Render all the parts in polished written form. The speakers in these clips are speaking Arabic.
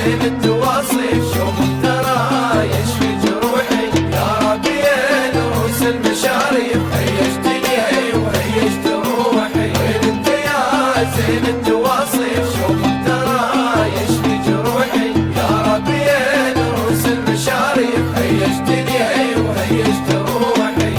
زين التواصيف، شوف ترى يشفي جروحي يا ربيع الروس المشاريف، هيجتني وهيجت روحي، وين انت يا زين التواصيف، شوف ترى يشفي جروحي يا ربيع الروس المشاريف، هيجتني وهيجت روحي.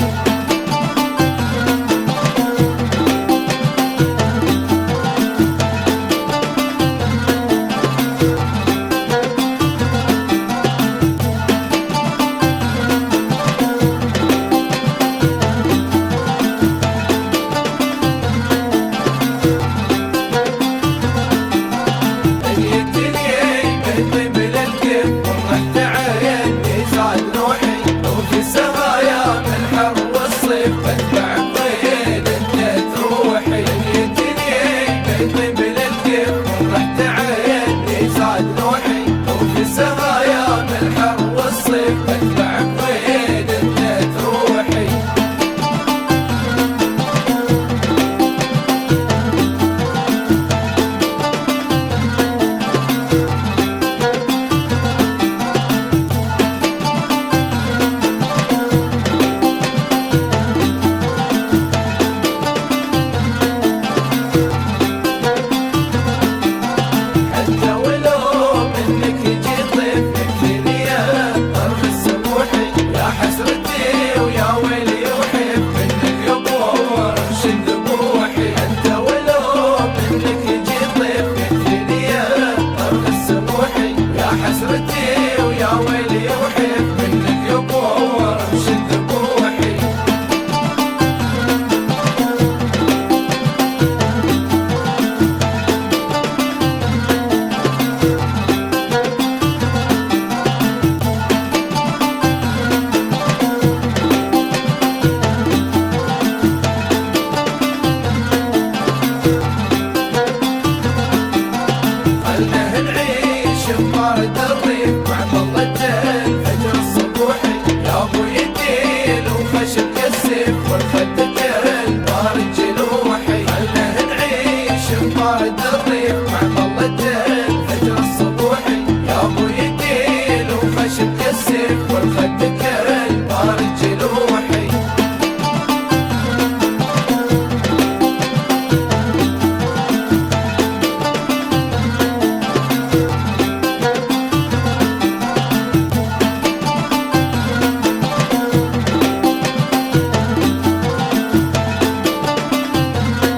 بتبع الطير انت تروحي، دنيتني بيضي بالكيف فرحت عيني زاد نوحي، وفي السرايا من الحر والصيف بتبع الطير انت تروحي. حسرتي ويا ويلي وحيف منك يبو ورمش ذبوحي. خلنا نعيش ببارد الريف مع ظلة الفجر الصبوحي، يا ابو يديل وخشب كالسيف والخد كالبارد جلوحي، خلنا نعيش ببارد الريف مع ظلة الفجر الصبوحي، يا ابو يديل وخشب كالسيف والخد كالبارد جلوحي.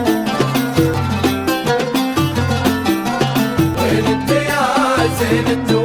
زين